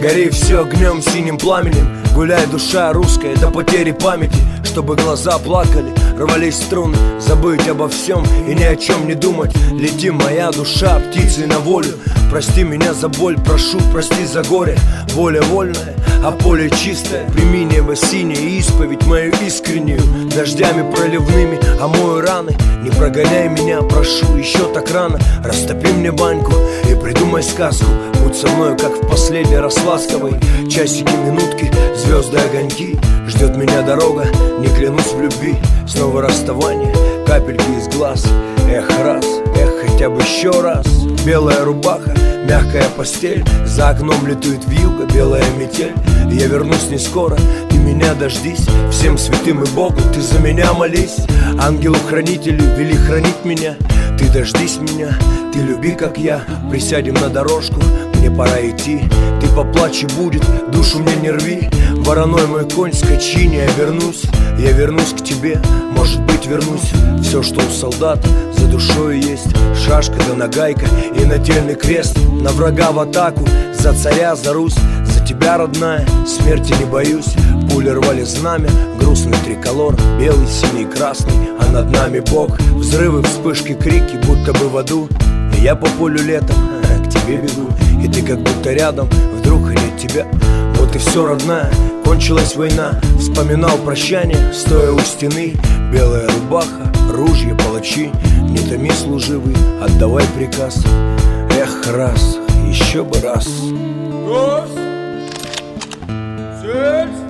Гори все огнем, синим пламенем, гуляй, душа русская, до потери памяти. Чтобы глаза плакали, рвались струны, забыть обо всем и ни о чем не думать. Лети, моя душа, птицей на волю. Прости меня за боль, прошу, прости за горе. Воля вольная, а поле чистое. Прими небо синее, исповедь мою искреннюю. Дождями проливными омою раны. Не прогоняй меня, прошу, еще так рано. Растопи мне баньку и придумай сказку. Будь со мною, как в последний раз ласковый. Часики, минутки, звезды, огоньки. Ждет меня дорога, не клянусь в любви. Снова расставание, капельки из глаз. Эх, раз, эх, хотя бы еще раз. Белая рубаха, мягкая постель. За окном летует вьюга, белая метель. Я вернусь не скоро, ты меня дождись. Всем святым и Богу ты за меня молись. Ангелу-хранителю вели хранить меня. Ты дождись меня, ты люби, как я. Присядем на дорожку, мне пора идти. Ты поплачь и будет, душу мне не рви. Вороной мой конь, скачи, не вернусь. Я вернусь к тебе, может быть вернусь. Все, что у солдата за душой есть. Шашка да нагайка и нательный крест. На врага в атаку, за царя, за Русь. За тебя, родная, смерти не боюсь. Пули рвали знамя, грустный триколор. Белый, синий, красный, а над нами Бог. Взрывы, вспышки, крики, будто бы в аду. И я по полю летом к тебе бегу. И ты как будто рядом, вдруг нет тебя. Вот и все, родная, кончилась война. Вспоминал прощание, стоя у стены. Белая рубаха, ружья, палачи. Не томи, служивый, отдавай приказ. Эх, раз, еще бы раз. Раз, 7.